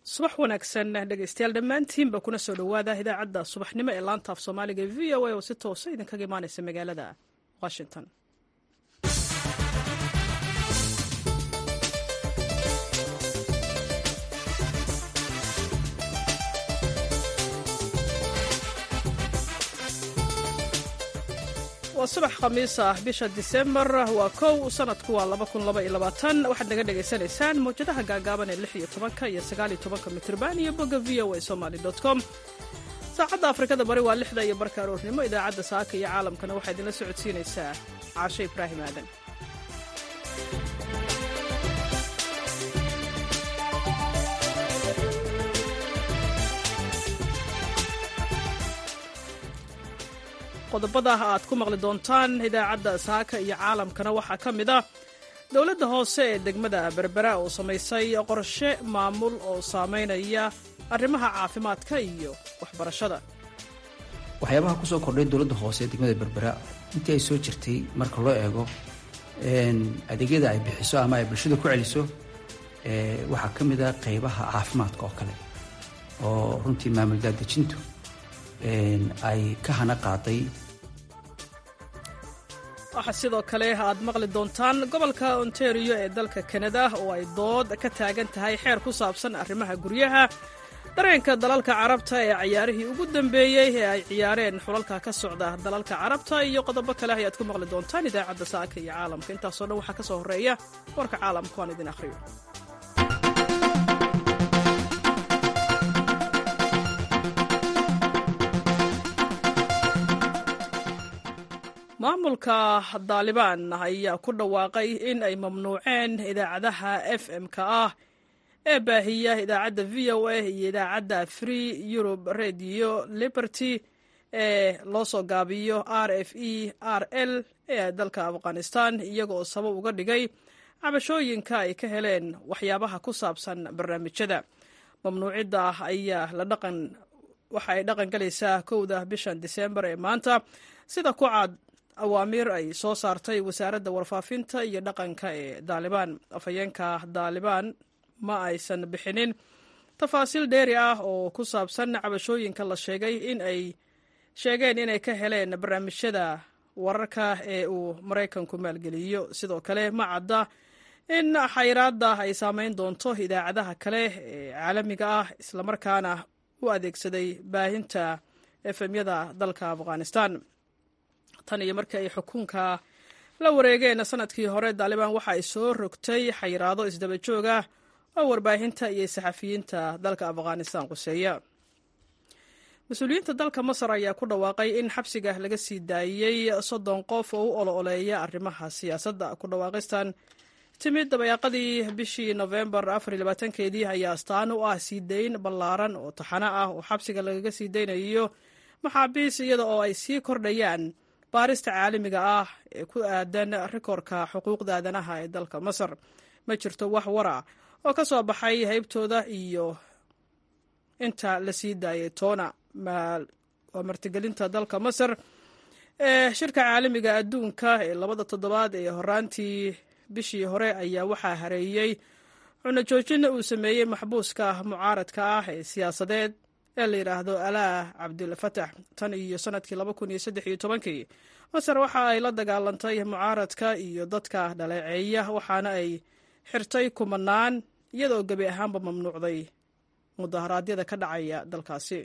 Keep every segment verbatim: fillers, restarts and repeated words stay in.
subax wanaagsan dhegaystayaal dhammaantiinba kuna soo dhowaada idaacadda subaxnimo ee laanta af soomaaliga ee v o a oo si toosa idinkaga imaanaysa magaalada washington. waa subax khamiis ah bisha disembar waa kow sanadku waa waxaad naga dhegaysanaysaan mawjadaha gaagaaban ee lix iyo tobanka iyo sagaal iyo tobanka mitirban iyo bogga v o a somali dot com. saacadda afrikada bari waa lixda iyo barka aroornimo. idaacadda saaka iyo caalamkana waxaa idinla socodsiinaysaa caashe ibraahim aadan. qodobada aad ku maqli doontaan idaacadda saaka iyo caalamkana waxaa ka mid ah dowladda hoose ee degmada berbera oo samaysay qorshe maamul oo saamaynaya arrimaha caafimaadka iyo waxbarashada. waxyaabaha ku soo kordhay dowladda hoose ee degmada berbera intii ay soo jirtay marka loo eego adeegyada ay bixiso ama ay bulshada ku celiso waxaa ka mid ah qaybaha caafimaadka oo kale oo runtii maamul daadejintu ay ka hana qaaday. waxaa sidoo kale aad maqli doontaan gobolka ontario ee dalka kanada oo ay dood ka taagan tahay xeer ku saabsan arrimaha guryaha, dareenka dalalka carabta ee ciyaarihii ugu dambeeyey ee ay ciyaareen xulalka ka socda dalalka carabta iyo qodobo kale ayaad ku maqli doontaan idaacadda saaka iyo caalamka. intaasoo dhan waxaa ka soo horreeya warka caalamka waan idin akhriyo. maamulka daalibaan ayaa ku dhawaaqay in ay mamnuuceen idaacadaha f m-ka ah ee baahiya idaacadda v o a iyo idaacadda free europe radio liberty ee loo soo gaabiyo r f e r l ee dalka afghanistan, iyagoo sabab uga dhigay cabashooyinka ay ka heleen waxyaabaha ku saabsan barnaamijyada. mamnuucidda ayaa la dhaqan waxa ay dhaqan galaysaa kowda bishan disembar ee maanta, sida ku cad awaamiir ay soo saartay wasaaradda warfaafinta iyo dhaqanka ee daalibaan. afhayeenka daalibaan ma aysan bixinin tafaasiil dheeri ah oo ku saabsan cabashooyinka la sheegay in ay sheegeen inay ka heleen barnaamijyada wararka ee uu maraykanku maalgeliyo. sidoo kale ma cadda in xayiraadda ay saamayn doonto idaacadaha kale ee caalamiga ah islamarkaana u adeegsaday baahinta efemyada dalka afghanistan. tan iyo markii ay xukunka la wareegeen sanadkii hore, daalibaan waxa ay soo rogtay xayiraado isdaba joog ah oo warbaahinta iyo saxafiyiinta dalka afghanistan quseeya. mas-uuliyiinta dalka masar ayaa ku dhawaaqay in xabsiga laga sii daayey soddon qof oo u olo-oleeya arrimaha siyaasadda. ku dhawaaqistan timid dabayaaqadii bishii nofembar afar iyo labaatankeedii ayaa astaan u ah sii dayn ballaaran oo taxano ah oo xabsiga lagaga sii daynayo maxaabiis, iyada oo ay sii kordhayaan baarista caalamiga ah ee ku aadan rikoorka xuquuqda aadanaha ee dalka masar. ma jirto wax wara oo ka soo baxay haybtooda iyo inta la sii daayay toona. waa martigelinta dalka masar ee shirka caalamiga adduunka ee labada toddobaad ee horaantii bishii hore ayaa waxaa hareeyey cunno joojina uu sameeyey maxbuuska mucaaradka ah ee siyaasadeed ee la yidhaahdo alaah cabdilfatax. tan iyo sanadkii laba kun iyo saddex iyo tobankii masar waxa ay la dagaalantay mucaaradka iyo dadka dhaleeceeya, waxaana ay xirtay kumanaan iyadoo gebi ahaanba mamnuucday mudaharaadyada ka dhacaya dalkaasi.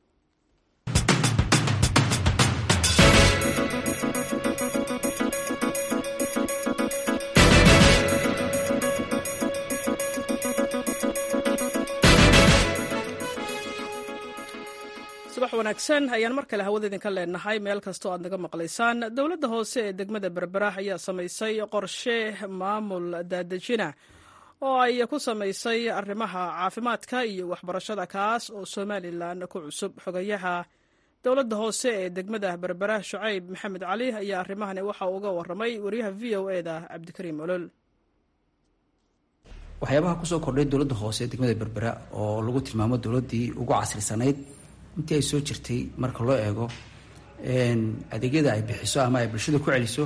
subax wanaagsan ayaan mar kale hawada idinka leenahay meel kastoo aad naga maqlaysaan. dowladda hoose ee degmada berbera ayaa samaysay qorshe maamul daadejina oo ay ku samaysay arrimaha caafimaadka iyo waxbarashada, kaas oo somalilan ku cusub. xogayaha dowladda hoose ee degmada berbera shucayb maxamed cali ayaa arrimahani waxa uga waramay wariyaha v o e da cabdikariim olol. waxyaabaha kusoo kordhay dowladda hoose ee degmada berbera oo lagu tilmaamo dowladdii ugu casrisanayd intii ay soo jirtay marka loo eego adeegyada ay bixiso ama ay bulshada ku celiso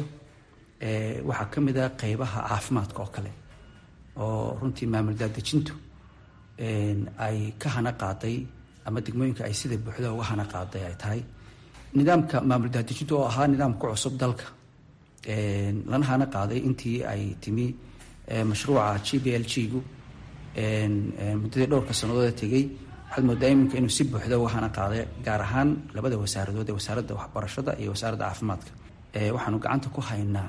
waxaa ka mid ah qaybaha caafimaadka oo kale oo runtii maamul daadejintu ay ka hana qaaday ama degmooyinka ay sida buuxda uga hana qaaday ay tahay nidaamka maamul daadejinta oo ahaa nidaam ku cusub dalka lana hana qaaday intii ay timi mashruuca G B L G-gu muddadii dhowrka sannadood ee tegey waxaad moodaa iminka inuu si buuxda uga hana qaaday gaar ahaan labada wasaaradood ee wasaaradda waxbarashada iyo wasaaradda caafimaadka waxaanu gacanta ku haynaa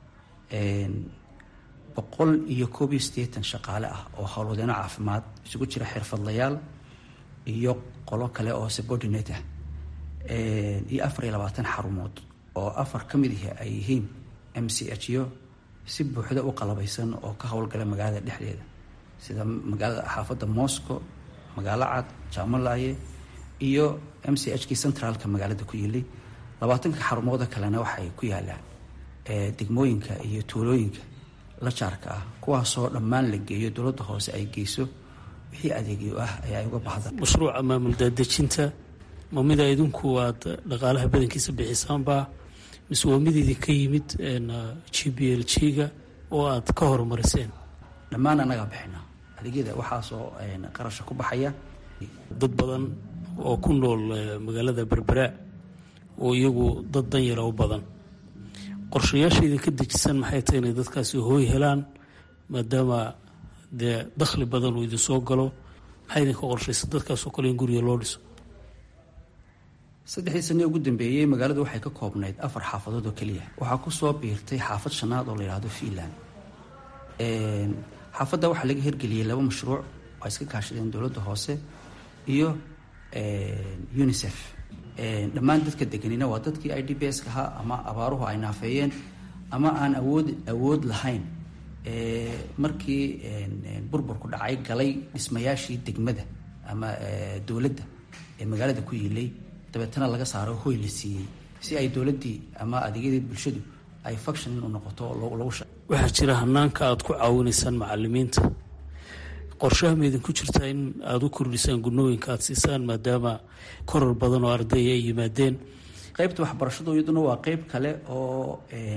boqol iyo koob iyo siddeetan shaqaale ah oo howlwadeeno caafimaad isugu jira xirfadlayaal iyo qolo kale oo subordinate ah iyo afar iyo labaatan xarumood oo afar ka mid ah ay yihiin M C H yo si buuxda u qalabaysan oo ka howlgala magaalada dhexdeeda sida magaalada xaafadda Moscow magaalo cad Jaamalaye iyo M C H kii centralka magaalada ku yilay labaatanka xarumooda kalena waxay ku yaalaan degmooyinka iyo tuulooyinka la jaarka ah kuwaasoo dhammaan la geeyo dowladda hoose ay geyso wixii adeegyo ah ayaa uga baxda mashruuca maamul daadejinta ma mid idinku aad dhaqaalaha badankiisa bixisaanba mise waa mid idinka yimid G B L G-ga oo aad ka horumariseen dhammaan anaga bixina adeegyada waxaasoo qarasha ku baxaya dad badan oo ku nool magaalada Berbera oo iyagu dad danyar u badan qorshayaasha idinka dejisan maxay tahay inay dadkaasi hooy helaan maadaama dee dakhli badan uu idin soo galo maxay idinka qorshaysan dadkaasoo kale in guriga loo dhiso saddexdii sano ugu dambeeyey magaaladu waxay ka koobnayd afar xaafadood oo keliya waxaa ku soo biirtay xaafad shanaad oo la yidhaahdo Finland xaafadda waxaa laga hirgeliyey laba mashruuc oo iska kaashadeen dowladda hoose iyo UNICEF dhammaan dadka deganina waa dadkii I D P S ahaa ama abaaruhu ay naafeeyeen ama aan awood awood lahayn markii burburku dhacay galay dhismayaashii degmada ama dowladda ee magaalada ku yilay dabeetana laga saaro hooy la siiyey si ay dowladdii ama adeegyadii bulshadu ay function u noqoto lagu shaqo waxaa jira hanaanka aad ku caawinaysaan macallimiinta qorshaha ma idinku jirtaa in aada u kordhisaan gunooyinka aad siisaan maadaama koror badan oo arday ay yimaadeen qaybta waxbarashadu iyaduna waa qayb kale oo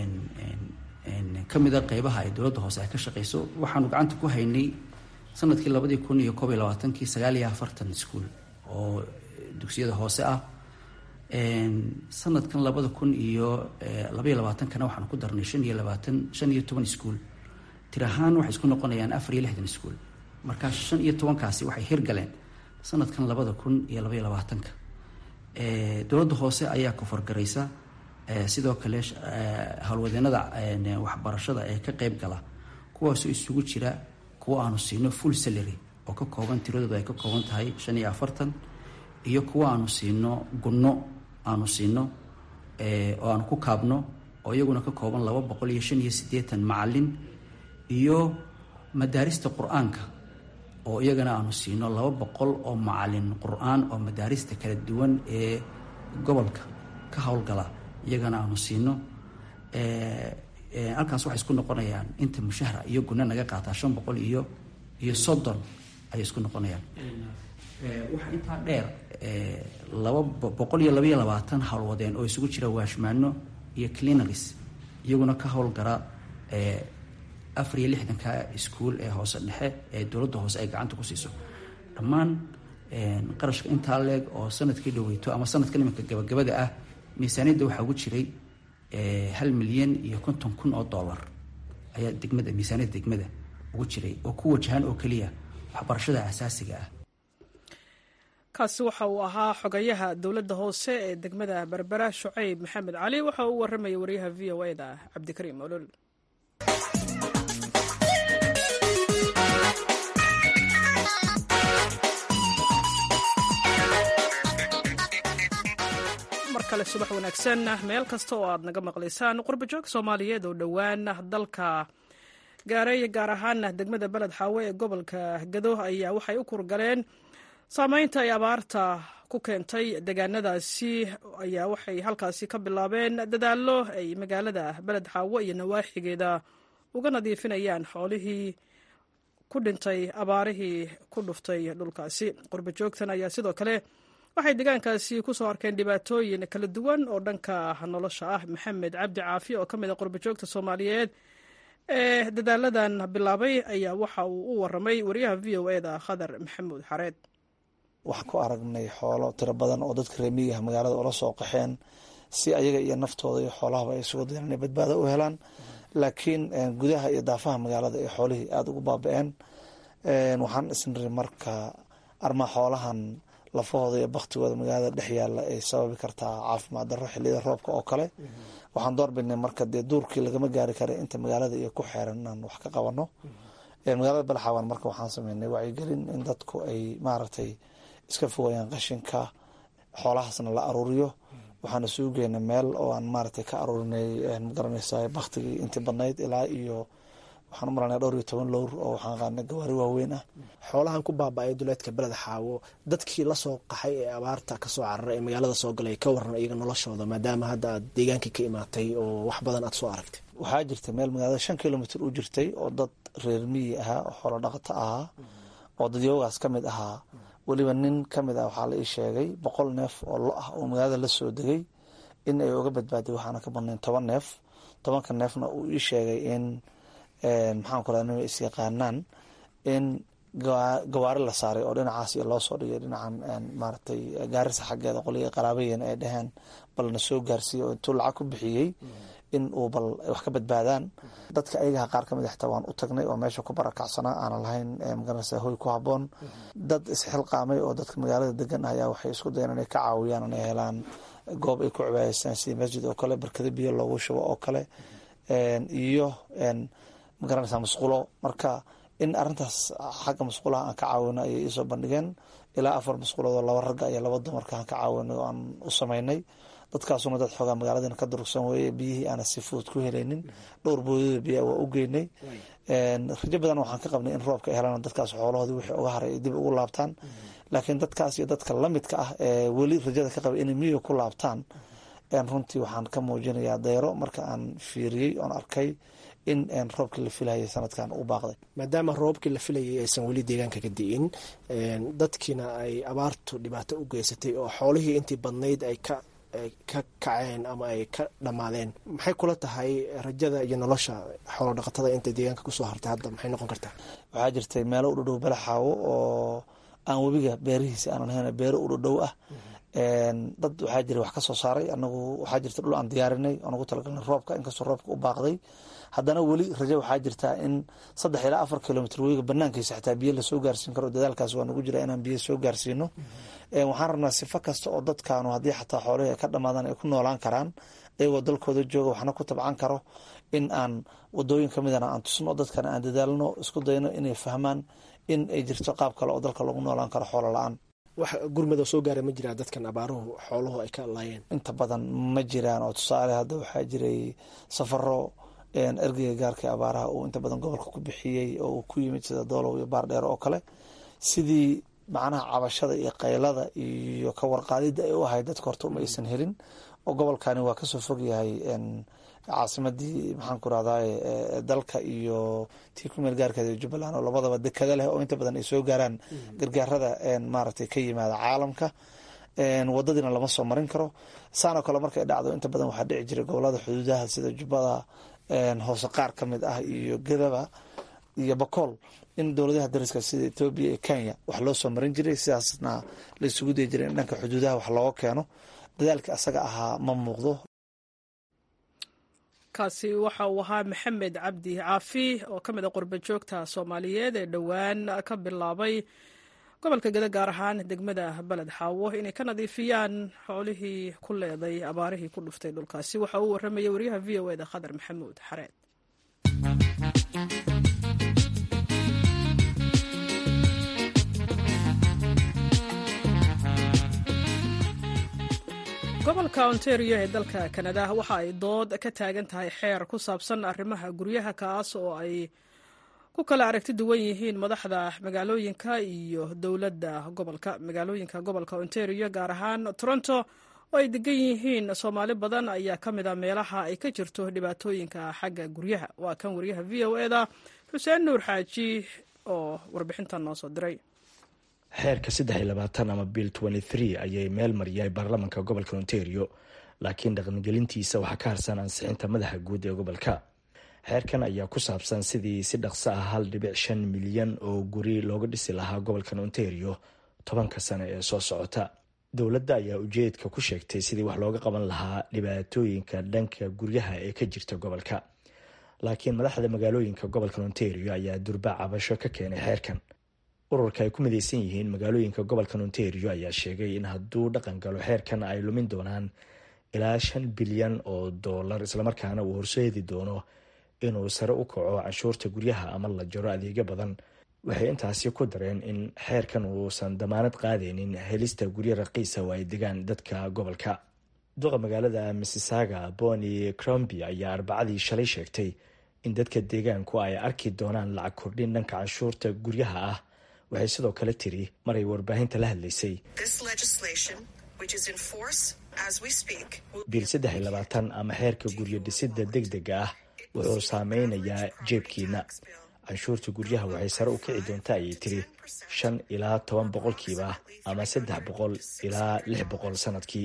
ka mid a qaybaha ay dowladda hoose ay ka shaqayso waxaanu gacanta ku haynay sanadkii labadii kun iyo koob iyo labaatankii sagaal iyo afartan iskuul oo dugsiyada hoose ah sanadkan labada kun iyo labaiyo labaatankana waxaanu ku darnay shan iyo labaatan shan iyo toban iskuul tir ahaan waxay isku noqonayaan afar iyo lixdan iskuul markaa shan iyo tobankaasi waxay hirgaleen sanadkan labada kun iyo labaiyo labaatanka dowladda hoose ayaa ku fargaraysa sidoo kale howlwadeenada waxbarashada ee ka qayb gala kuwaasoo isugu jira kuwa aanu siino full salary oo ka kooban tiradooda ay ka kooban tahay shan iyo afartan iyo kuwa aanu siino gunno aanu siino oo aanu ku kaabno oo iyaguna ka kooban laba boqol iyo shan iyo siddeetan macallin iyo madaarista qur-aanka oo iyagana aanu siino laba boqol oo macallin qur-aan oo madaarista kala duwan ee gobolka ka howlgala iyagana aanu siino halkaas waxay isku noqonayaan inta mushahara iyo gunno naga qaataa shan boqol iyo iyo soddon ayay isku noqonayaan waxaa intaa dheer laba boqol iyo labaiyo labaatan howlwadeen oo isugu jira waashmaano iyo cleanaris iyaguna ka howlgala afar iyo lixdanka iskuul ee hoose dhexe ee dowladda hoose ay gacanta ku siiso dhammaan qarashka intaa leeg oo sanadkii dhaweyto ama sanadkan iminka gabagabada ah miisaaniyadda waxaa ugu jiray hal milyan iyo konton kun oo dollar ayaa degmada miisaaniyadda degmada ugu jiray oo ku wajahan oo keliya waxbarashada asaasiga ah kaasi waxa uu ahaa xogayaha dowladda hoose ee degmada Berbera Shucayb Maxamed Cali waxa uu warramay wariyaha V O A da Cabdikariim Olol markale subax wanaagsan meel kasta oo aad naga maqlaysaan qurbajoog Soomaaliyeed oo dhowaan dalka gaaray gaar ahaan degmada Balad Xaawe ee gobolka Gado ayaa waxay u kurgaleen saamaynta ay abaarta ku keentay deegaanadaasi ayaa waxay halkaasi ka bilaabeen dadaallo ay magaalada Balad Xaawe iyo nawaaxigeeda uga nadiifinayaan xoolihii ku dhintay abaarihii ku dhuftay dhulkaasi qurbajoogtan ayaa sidoo kale waxay deegaankaasi ku soo arkeen dhibaatooyin kala duwan oo dhanka nolosha ah maxamed cabdi caafi oo ka mid ah qurbajoogta Soomaaliyeed ee dadaaladan bilaabay ayaa waxa uu u waramay wariyaha v o e da khadar maxamuud xareed. waxaan ku aragnay xoolo tiro badan oo dadka reer miyiga magaalada ula soo qaxeen si ayaga iyo naftooda iyo xoolahaba ay isugu dayaan inay badbaado u helaan, laakiin gudaha iyo daafaha magaalada ay xoolihii aada ugu baaba-een. waxaan isniri marka armaa xoolahan lafahooda iyo baktigooda magaalada dhex yaalla ay sababi kartaa caafimaad darro xilliyada roobka oo kale. waxaan doorbidnay marka dee duurkii lagama gaari kara inta magaalada iyo ku xeeran inaan wax ka qabano. magaalada Balxawan marka waxaan sameynay wacyigelin in dadku ay maaragtay iska fogayaan qashinka, xoolahaasna la aruuriyo. waxaana suugeyna meel oo aan maaragtay ka aruurinay magaranaysaa baktigii intii badnayd ilaa iyo waxaan u malanaya dhowr iyo toban lowr oo waxaan qaadnay gawaari waaweyn ah. xoolahan ku baaba-ay duleedka beled xaawo, dadkii lasoo qaxay ee abaarta kasoo cararay ee magaalada soo galay ka waran iyaga noloshooda, maadaama hadda aad deegaankii ka imaatay oo wax badan aad soo aragtay. waxaa jirtay meel magaalada shan kilomitr u jirtay oo dad reer miyi ahaa oo xoolo dhaqato ahaa oo dadyoogaas ka mid ahaa. weliba nin ka mid ah waxaa la ii sheegay boqol neef oo lo ah oo magaalada la soo degay in ay uga badbaaday waxaana ka badnayn toban neef. tobanka neefna uu ii sheegay in maxaan ku raha is yaqaanaan in gawaari la saaray oo dhinacaas iyo loo soo dhigay dhinacan maaragtay gaarisa xaggeeda qoliga qaraabayeen ay dhaheen balna soo gaarsiiya oo intuu lacag ku bixiyey in uu bal wax ka badbaadaan. dadka ayagaha qaar ka mid a xitaa waan u tagnay oo meesha ku barakacsanaa aanan lahayn magaranaysa hoy ku habboon. dad isxilqaamay oo dadka magaalada degan ayaa waxay isku dayeen inay ka caawiyaan inay helaan goob ay ku cibaadaystaan sidii masjid oo kale, barkado biyo loogu shubo oo kale, iyo magaranaysaa musqulo. marka in arintaas xagga musqulaha aan ka caawino ayay iisoo bandhigeen. ilaa afar musquloodoo laba ragga iyo laba dumarka aan ka caawinay oo aan u sameynay. dadkaasuna dad xoogaa magaaladana ka durugsan weeye, biyihii aana si fudud ku helaynin. dhowr boodada biyaa waa u geynay. rajo badan waxaan ka qabnay in roobka ay helaan dadkaas xoolahoodii wixii uga haray ay dib ugu laabtaan. laakiin dadkaas iyo dadka lamidka ah ee weli rajada ka qabay inay miyiga ku laabtaan, runtii waxaan ka muujinayaa dayro marka aan fiiriyey oon arkay in roobkii la filayay sanadkan u baaqday. maadaama roobkii la filayay aysan weli deegaanka ka di'in, dadkiina ay abaartu dhibaato u geysatay oo xoolihii intii badnayd ay ka ay ka kaceen ama ay ka dhammaadeen, maxay kula tahay rajada iyo nolosha xoolo dhaqatada inta deegaanka kusoo hartay hadda maxay noqon kartaa? waxaa jirtay meelo u dhadhow Balxaawo oo aan webiga beerihiisa aanan hayn, beero u dhadhow ah. dad waxaa jira wax ka soo saaray. anagu waxaa jirta dhul aan diyaarinay oon ugu talagalnay roobka, inkastoo roobka u baaqday haddana weli rajo waxaa jirtaa in saddex ilaa afar kilomitr webiga banaankiisa xitaa biyo lasoo gaarsiin karo. dadaalkaas waa nagu jira inaan biyo soo gaarsiino. waxaan rabnaa sifo kasta oo dadkaanu haddii xataa xoolihii ay ka dhamaadaan ay ku noolaan karaan iyagoo dalkooda jooga waxna ku tabcan karo, in aan wadooyin ka midana aan tusno, dadkana aan dadaalno, isku dayno inay fahmaan in ay jirto qaab kale oo dalka lagu noolaan karo xoolo la-aan. wax gurmada soo gaara ma jiraan dadkan abaaruhu xooluhu ay ka laayeen? inta badan ma jiraan. oo tusaale hadda waxaa jiray safaro ergeyga gaarka abaaraha uu inta badan gobolka ku bixiyey oo uu ku yimid sida doolow iyo baardheer oo kale, sidii macnaha cabashada iyo qaylada iyo ka warqaadida ay u ahayd dadka horta uma aysan helin. oo gobolkani waa kasoo fog yahay caasimadii maxaan ku rahdaa dalka iyo tii ku meel gaarkeeda jubbaland oo labadaba dekada leh oo inta badan ay soo gaaraan gargaarada maaragtay ka yimaada caalamka. wadadiina lama soo marin karo. saanoo kale markay dhacdo inta badan waxaa dhici jiray gobolada xuduudaha sida jubbada hoose qaar ka mid ah iyo gadaba iyo bakool in dowladaha dariska sida Ethiopia iyo Kenya wax loo soo marin jiray, sidaasna la isugu day jiray in dhanka xuduudaha wax looga keeno. dadaalka asaga ahaa ma muuqdo. kaasi waxa uu ahaa maxamed cabdi caafi oo ka mid a qurba joogta Soomaaliyeed ee dhowaan ka bilaabay gobolka Gada, gaar ahaan degmada Baled Xaawo, inay ka nadiifiyaan xoolihii ku leeday abaarihii ku dhuftay dhulkaasi. waxa uu waramayay wariyaha v o e da Khadar Maxamuud Xareed. gobolka Ontario ee dalka Canada waxa ay dood ka taagan tahay xeer ku saabsan arrimaha guryaha, kaas oo ay ku kala aragti duwan yihiin madaxda magaalooyinka iyo dowladda gobolka. magaalooyinka gobolka Ontario gaar ahaan Toronto oo ay degan yihiin Soomaali badan ayaa ka mid a meelaha ay ka jirto dhibaatooyinka xagga guryaha. waa kan wariyaha v o e da Xuseen Nuur Xaaji oo warbixintan noo soo diray. xeerka saddex iyo labaatan ama bill twenty-three ayay meel mariyay baarlamaanka gobolka Ontario, laakiin dhaqangelintiisa waxaa ka harsan ansixinta madaxa guud ee gobolka. xeerkan ayaa ku saabsan sidii si dhaqso ah hal dhibic shan milyan oo guri looga dhisi lahaa gobolkan ontario tobanka sano ee soo socota. dowladda ayaa ujeedka ku sheegtay sidii wax looga qaban lahaa dhibaatooyinka dhanka guryaha ee ka jirta gobolka. laakiin madaxda magaalooyinka gobolkan ontario ayaa durba cabasho ka keenay xeerkan. ururka ay ku midaysan yihiin magaalooyinka gobolkan ontario ayaa sheegay in hadduu dhaqan galo xeerkan ay lumin doonaan ilaa shan bilyan oo dollar, islamarkaana uu horseedi doono inuu sare u kaco canshuurta guryaha ama la jaro adeegyo badan. waxay intaasi ku dareen in xeerkan uusan damaanad qaadaynin helista guryo raqiisa oo ay degaan dadka gobolka. duqa magaalada Mississauga Bonnie Crombie ayaa arbacadii shalay sheegtay in dadka deegaanku ay arki doonaan lacag kordhin dhanka canshuurta guryaha ah. waxay sidoo kale tiri maray warbaahinta la hadlaysay biil saddex iyo labaatan ama xeerka guryo dhisida degdega ah wuxuu saameynayaa jeebkiina. canshuurta guryaha waxay sare u kici doontaa ayay tiri shan ilaa toban boqolkiiba ama saddex boqol ilaa lix boqol sanadkii.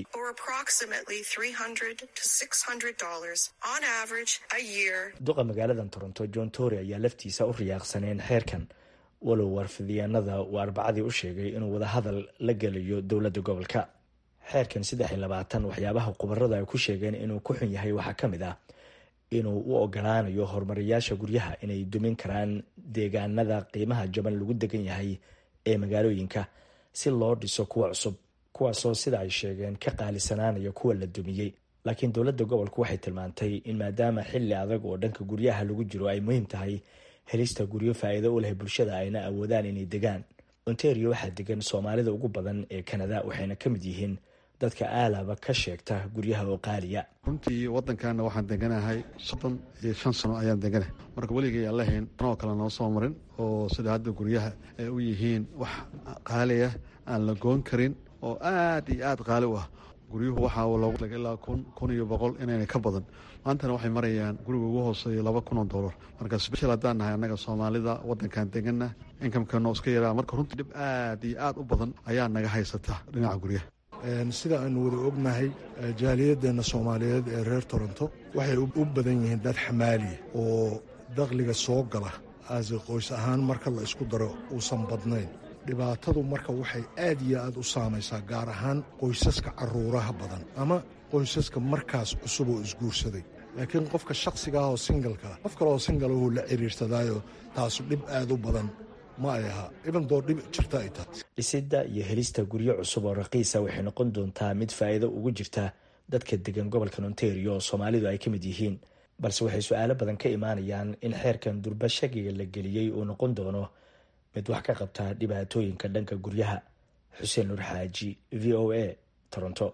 duqa magaaladan Toronto John Tory ayaa laftiisa u riyaaqsaneen xeerkan, walow warfidyaanada uu arbacadii u sheegay inuu wadahadal la gelayo dowladda gobolka. xeerkan saddex iyo labaatan waxyaabaha khubarada ay ku sheegeen inuu ku xun yahay waxaa ka mid ah inuu u ogolaanayo horumariyaasha guryaha inay dumin karaan deegaanada qiimaha jaban lagu degan yahay ee magaalooyinka si loo dhiso kuwa cusub, kuwaasoo sida ay sheegeen ka qaalisanaanaya kuwa la dumiyey. laakiin dowladda gobolku waxay tilmaantay in maadaama xilli adag oo dhanka guryaha lagu jiro ay muhiim tahay helista guryo faa'iido u leh bulshada ayna awoodaan inay degaan. Ontario waxaa degan Soomaalida ugu badan ee Canada, waxayna ka mid yihiin dadka aalaba ka sheegta guryaha oo qaaliya. runtii waddankaana waxaan deganahay soddon iyo shan sano ayaan deganahay, marka weligay aan lahayn anoo kale noo soo marin oo sida hadda guryaha ay u yihiin wax qaaliya aan la goon karin oo aad iyo aad qaali u ah. guryuhu waxaa loogu laga ilaa kun kun iyo boqol inayna ka badan. maantana waxay marayaan guriga ugu hooseeya laba kun oo dollar. marka special haddaan nahay annaga Soomaalida waddankan degana inkamkano iska yaraa, marka runtii dhib aad iyo aad u badan ayaa naga haysata dhinaca guryaha. sida aanu wada ognahay jaaliyadeenna Soomaaliyeed ee reer Toronto waxay u badan yihiin dad xamaaliya oo dakhliga soo gala aasi qoys ahaan marka la isku daro uusan badnayn. dhibaatadu marka waxay aad iyo aad u saamaysaa gaar ahaan qoysaska caruuraha badan ama qoysaska markaas cusub oo isguursaday. laakiin qofka shakhsiga ah oo singalka ah qof kale oo singalahuu la xiriirsadaayo taasu dhib aad u badan ma ay aha ibandoo dhib jirta ay tahay. dhisidda iyo helista guryo cusub oo raqiisa waxay noqon doontaa mid faa'iido ugu jirta dadka degan gobolkan Ontario oo Soomaalidu ay ka mid yihiin, balse waxay su'aalo badan ka imaanayaan in xeerkan durba shagiga la geliyey uu noqon doono mid wax ka qabta dhibaatooyinka dhanka guryaha. Xuseen Nur Xaaji, V O A, Toronto.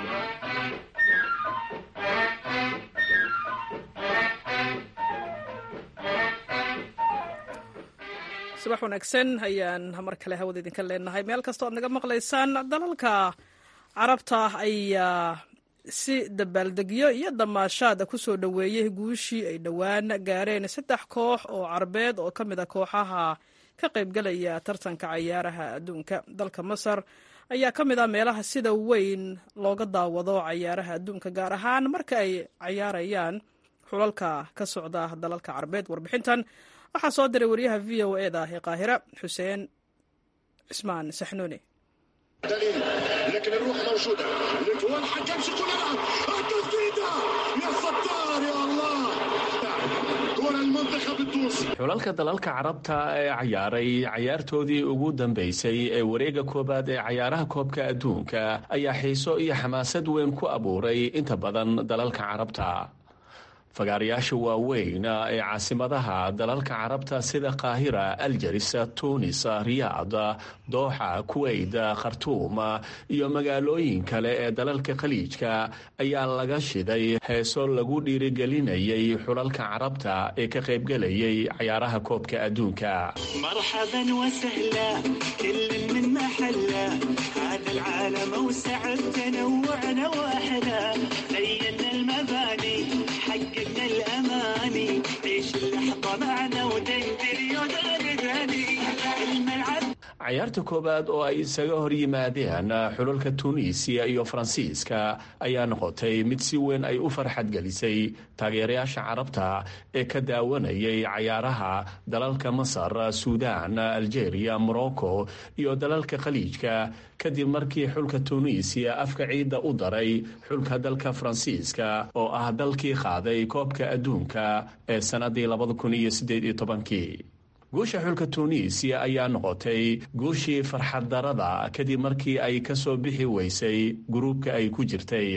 subax wanaagsan ayaan mar kale hawada idinka leenahay meel kastoo aad naga maqlaysaan. dalalka carabta ayaa si dabaaldegyo iyo damaashaad ku soo dhoweeyey guushii ay dhowaan gaareen saddex koox oo carabeed oo ka mid a kooxaha ka qaybgalaya tartanka cayaaraha adduunka. dalka Masar ayaa ka mid ah meelaha sida weyn looga daawado cayaaraha adduunka, gaar ahaan marka ay cayaarayaan xulalka ka socda dalalka carabeed. warbixintan waxaa soo diray wariyaha V O A da ee Qaahira Xuseen Cismaan Saxnuuni. لكن الروح موجودة لتوان حكم شكو يلعب التسديدة يا ستار يا الله كرة المنتخب التونسي. xulalka dalalka carabta ee cayaaray cayaartoodii ugu dambeysay ee wareega koobaad ee cayaaraha koobka adduunka ayaa xiiso iyo xamaasad weyn ku abuuray inta badan dalalka carabta. fagaarayaasha waaweyn ee caasimadaha dalalka carabta sida Qaahira, Aljaris, Tunis, Riyaad, Dooxa, Kuwait, Khartoum iyo magaalooyin kale ee dalalka Khaliijka ayaa laga shiday heeso lagu dhiirigelinayay xulalka carabta ee ka qaybgalayay cayaaraha koobka adduunka. marhaban wa sahla kull min mahalla hada alaalam awsa' tanawwu'na wa ahla zayyana almabani حققنا الأماني عيش اللحظة معنا ودندر يودان ثاني الملعب. cayaarta koowaad oo ay isaga hor yimaadeen xulalka tunisiya iyo faransiiska ayaa noqotay mid si weyn ay u farxad gelisay taageerayaasha carabta ee ka daawanayay cayaaraha dalalka masar, suudaan, algeria, morocco iyo dalalka khaliijka kadib markii xulka tunisiya afka ciidda u daray xulka dalka faransiiska oo ah dalkii qaaday koobka adduunka ee sannaddii labada kun iyo siddeed iyo tobankii. guusha xulka tunisiya ayaa noqotay guushii farxad darada kadib markii ay ka soo bixi weysay gruubka ay ku jirtay.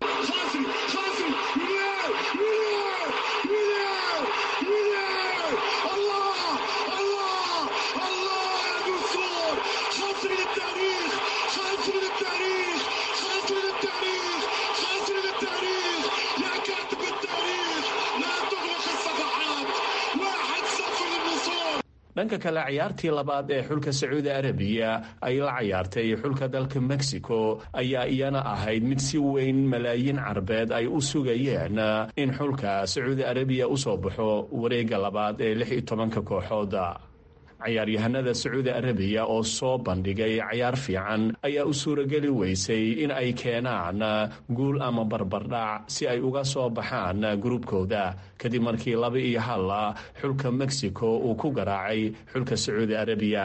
dhanka kale ciyaartii labaad ee xulka sacuudi arabiya ay la cayaartay xulka dalka mexico ayaa iyana ahayd mid si weyn malaayiin carbeed ay u sugayeen in xulka sacuudi arabiya u soo baxo wareegga labaad ee lix iyo tobanka kooxooda. cayaaryahanada sacuudi arabiya oo soo bandhigay cayaar fiican ayaa u suurageli weysay in ay keenaan guul ama barbardhac si ay uga soo baxaan gruubkooda kadib markii laba iyo hal xulka mexico uu ku garaacay xulka sacuudi arabiya.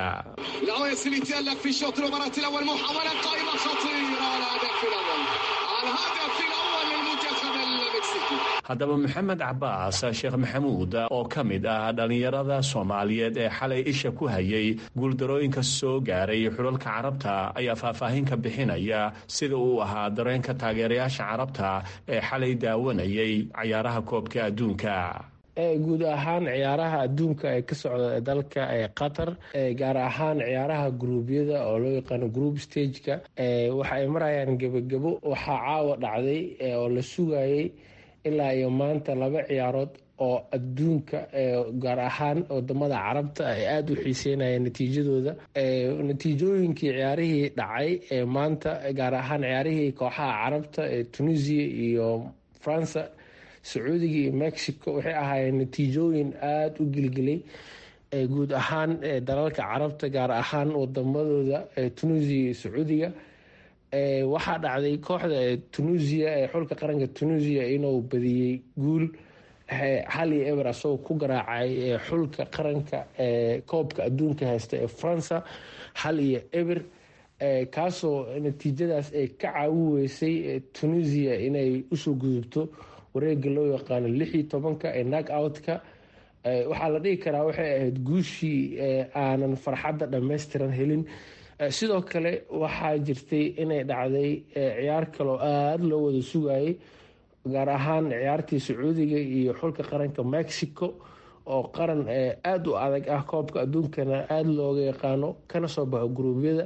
haddaba maxamed cabaas sheekh maxamuud oo ka mid ah dhallinyarada soomaaliyeed ee xalay isha ku hayay guuldarooyinka soo gaaray xulalka carabta ayaa faahfaahin ka bixinaya sida uu ahaa dareenka taageerayaasha carabta ee xalay daawanayay cayaaraha koobka adduunka. guud ahaan ciyaaraha adduunka ee ka socda dalka ee qatar gaar ahaan ciyaaraha gruubyada oo loo yaqaano group stageka waxa ay marayaan gebagabo. waxaa caawa dhacday oo la sugayay ilaa iyo maanta laba ciyaarood oo adduunka gaar ahaan wadamada carabta ay aada u xiiseynayeen natiijadooda. natiijooyinkii ciyaarihii dhacay ee maanta gaar ahaan ciyaarihii kooxaha carabta ee tunisia iyo faransa, sacuudiga iyo mexico waxay ahaayeen natiijooyin aada u gilgilay guud ahaan dalalka carabta gaar ahaan wadamadooda tunisia iyo sacuudiga. waxaa dhacday kooxda tunisia ee xulka qaranka tunisia inuu badiyey guul hal iyo eber asagoo ku garaacay xulka qaranka ee koobka adduunka haysta ee faransa hal iyo eber, kaasoo natiijadaas ay ka caawin weysay tunisia inay usoo gudubto wareega loo yaqaano lix iyo tobanka ee nag outka. waxaa la dhihi karaa waxay ahayd guushii aanan farxadda dhammaystiran helin. sidoo kale waxaa jirtay inay dhacday ciyaar kaloo aada loo wada sugayay gaar ahaan ciyaartii sacuudiga iyo xulka qaranka mexico oo qaran aada u adag ah koobka adduunkana aada looga yaqaano kana soo baxo gruubyada.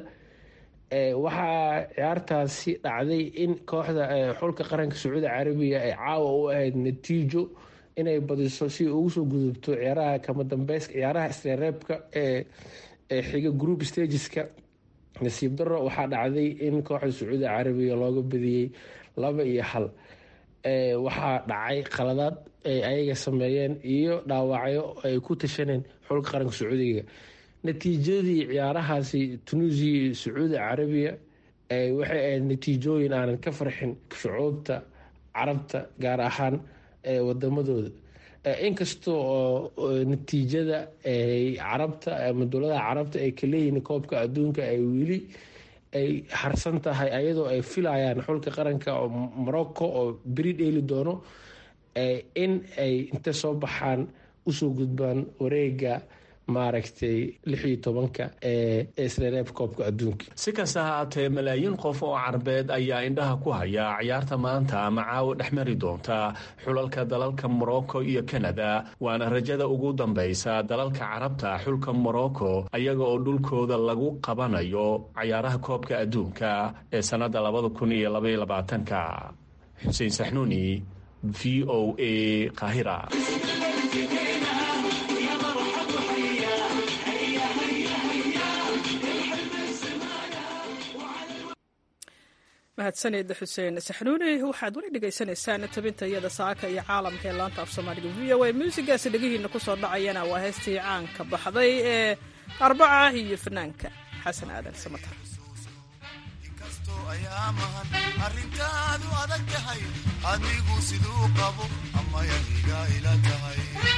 waxaa ciyaartaasi dhacday in kooxda xulka qaranka sacuudi carabiya ay caawa u ahayd natiijo inay badiso si ugu soo gudubto ciyaaraha kama dambeyska ciyaaraha isreereebka ee xiga group stageska. nasiib daro waxaa dhacday in kooxda sacuudi carabiya looga badiyey laba iyo hal. waxaa dhacay qaladaad ay ayaga sameeyeen iyo dhaawacyo ay ku tashaneen xulka qaranka sacuudiga. natiijadii ciyaarahaasi tunisia iyo sacuudi carabiya waxay ahayd natiijooyin aanan ka farxin shucuubta carabta gaar ahaan wadamadooda. inkasta oo natiijada carabta ama dowladaha carabta ay ka leeyihiin koobka adduunka ay weli ay harsan tahay ayadoo ay filayaan xulka qaranka oo morocco oo beri dheeli doono in ay inta soo baxaan usoo gudbaan wareega maaragtay lix iyo tobanka ee isreereeb koobka adduunka. si kasta ha aatee malaayiin qof oo carbeed ayaa indhaha ku haya ciyaarta maanta macaawo dhex mari doonta xulalka dalalka morocco iyo canada, waana rajada ugu dambaysa dalalka carabta xulka morocco ayaga oo dhulkooda lagu qabanayo cayaaraha koobka adduunka ee sannada labada kun iyo labaiyo labaatanka. xuseen saxnuuni, v o a, Qaahira. mahadsaned xuseen saxnuuni. waxaad weli dhegaysanaysaan tabinta iyada saaka iyo caalamka ee laanta af soomaaliga v o a. muusigaasi dhegihiina kusoo dhacayana waa heestii caanka baxday ee arbaca iyo fanaanka xasan aadan samatar. ayaamahan arrintaadu adag tahay adigu siduu qabo ama yaniga ila tahay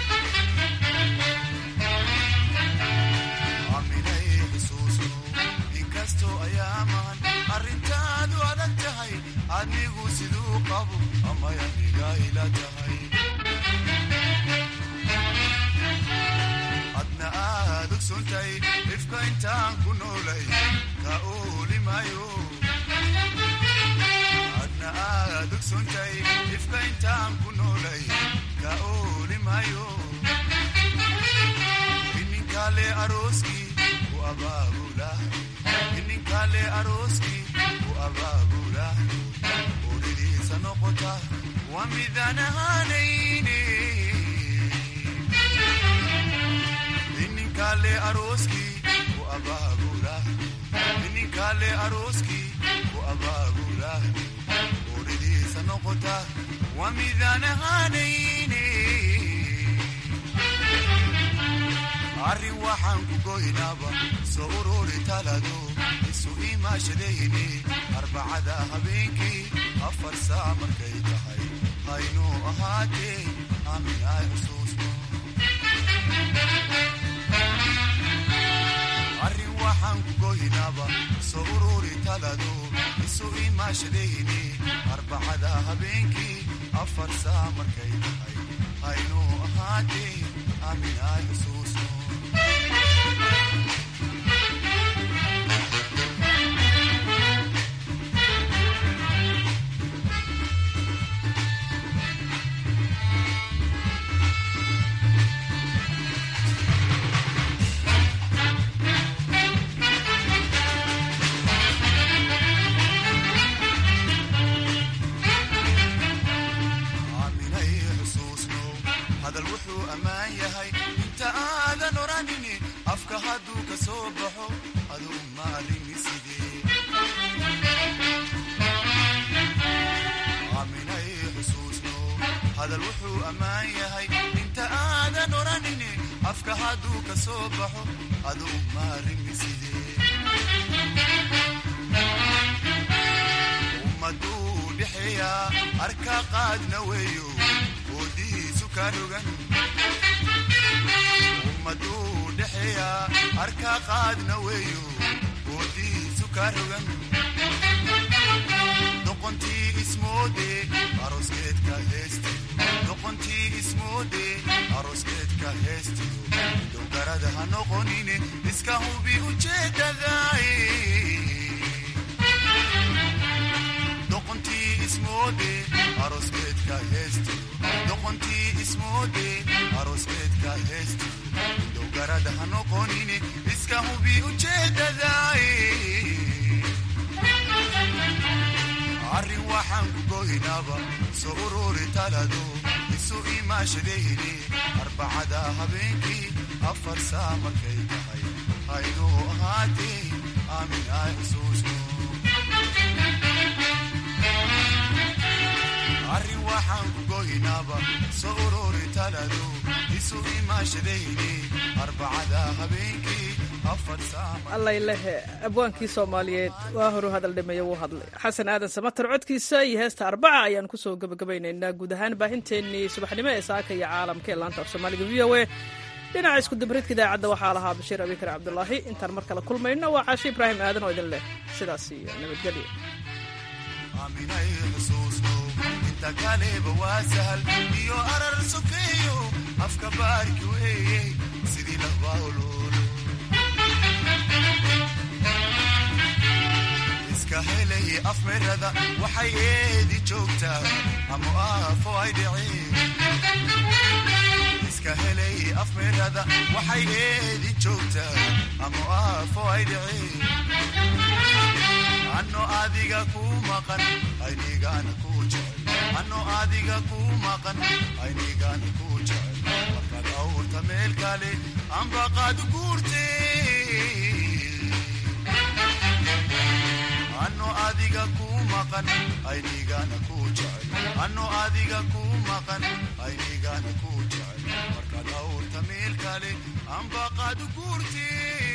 aminay xusuusno inkastoo ayaamahan arrintaadu adag tahay adigu siduu qabo ama yaniga ila tahay adna aad ogsontay ifka intaan ku noolay ka oolimayo adna aad ogsontay ifka intaan ku noolay ka oolimayo ininkale arooskii ku abaabula ininkale arooskii ku abaabula oridiisa noqota waa midaan ahaanayne ininkale arooskii ku abaabula ininkale arooskii ku abaabula oridiisa noqota waa midaan ahaanayne arrin waxaan ku goynaaba soo ururi talado isu imaashadayni arbacada habeenkii afar saac markay tahay haynuu ahaatee aamin ay xusuusno arrin waxaan ku goynaaba soo ururi talado isu imaashadayni arbacada habeenkii afar saac markay tahay haynuu ahaatee aamin ay xusuusno allaylehe abwaankii soomaaliyeed waa horu hadal dhimeeyo wuu hadlay xasan aadan samatar codkiisa iyo heesta arbaca ayaan kusoo gebagabaynaynaa guud ahaan baahinteennii subaxnimo ee saaka iyo caalamka ee laanta af soomaaliga v o a dhinaca iskudabaridka idaacadda waxaa lahaa bashiir abikar cabdulaahi intaan mar kale kulmayno waa caashe ibraahim aadan oo idin leh sidaas iyo nabadgelyo aaminay xusuusno inta kaleba waa sahal iyo arar sokeeyo afka baarki weeyey sidii labaolo iska helay afmerada waxay eedi joogtaa ama aafo ay dhiceen iska helay afmerada waxay eedi joogtaa ama aafo ay dhiceen anno adiga ku maqan aynigaana ku jecel anno adiga ku maqan aynigaana ku jecel markaad awrta meel kale anbaqaad guurtee anno adiga ku maqan aynigaana ku jecel anno adiga ku maqan aynigaana ku jecel kadawrta meel kale ambaqaadu guurtee